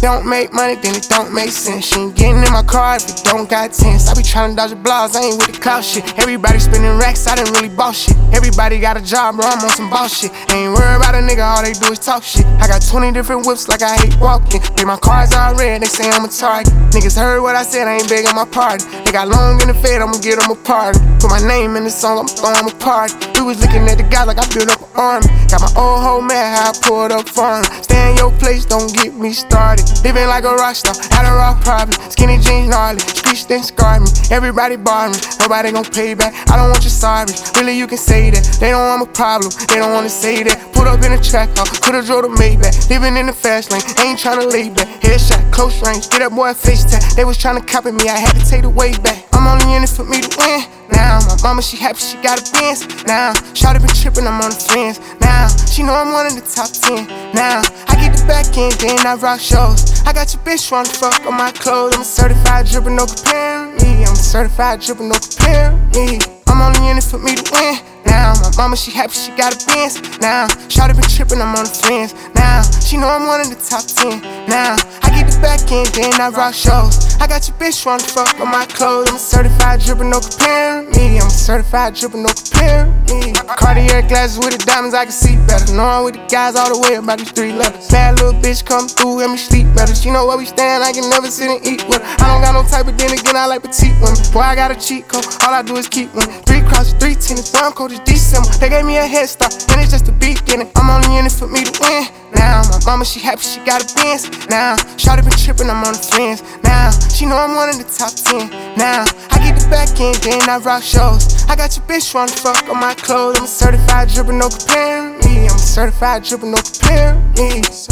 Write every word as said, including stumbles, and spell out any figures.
don't make money, then it don't make sense. She ain't getting in my car if it don't got tense. I be tryna dodge the blogs, I ain't with the clout shit. Everybody spending racks, I didn't really boss shit. Everybody got a job, bro, I'm on some boss shit. Ain't worried about a nigga, all they do is talk shit. I got twenty different whips like I hate walking. Hey, my cars all red, they say I'm a target. Niggas heard what I said, I ain't begging my pardon. They got long in the fed, I'ma get them a party. Put my name in the song, I'ma throw them a party. We was looking at the guys like I built up an army. Got my old hoe mad, how I pulled up for him. Stay in your place, don't get me started. Living like a rock star, had a rock problem. Skinny jeans gnarly, streets then scarred me. Everybody barring, nobody gon' pay back. I don't want your sorry, really you can say that. They don't want a problem, they don't wanna say that. Put up in a track car, could've drove the Maybach. Living in the fast lane, ain't tryna lay back. Headshot, close range, get that boy a face tag. They was tryna copy me, I had to take the way back. I'm only in it for me to win. Now, my mama, she happy, she got a Benz. Now, shawty been trippin', I'm on the fence. Now, she know I'm one of the top ten. Now, I get the back end, then I rock shows. I got your bitch tryna fuck on my clothes. I'm a certified dripper, no comparing me. I'm a certified dripper, no comparing me. I'm only in it for me to win. Now, my mama, she happy, she got a Benz. Now, shawty been trippin', I'm on the fence. Now, she know I'm one of the top ten. Now, I get the back end, then I rock shows. I got your bitch tryna fuck on my clothes. I'm a certified dripper, no comparing me. I'm a certified dripper, no comparing me. Cartier glasses with the diamonds, I can see better. Know I'm with the guys all the way about these three letters. Bad little bitch come through, help me sleep better. She know where we stand, I can never sit and eat with her. I don't got no type, but then again, I like petite women. Boy, I got a cheat code, all I do is keep winning. Three crosses, three tennis, one code is December. They gave me a head start, and it's just the beginning. I'm only in it for me to win. Now, my mama, she happy, she got a Benz. Now, shawty been trippin', I'm on the fence. Now, she know I'm one of the top ten. Now, I get the back end, then I rock shows. I got your bitch tryna fuck on my clothes. I'm a certified dripper, no comparing me. I'm a certified dripper, no comparing me.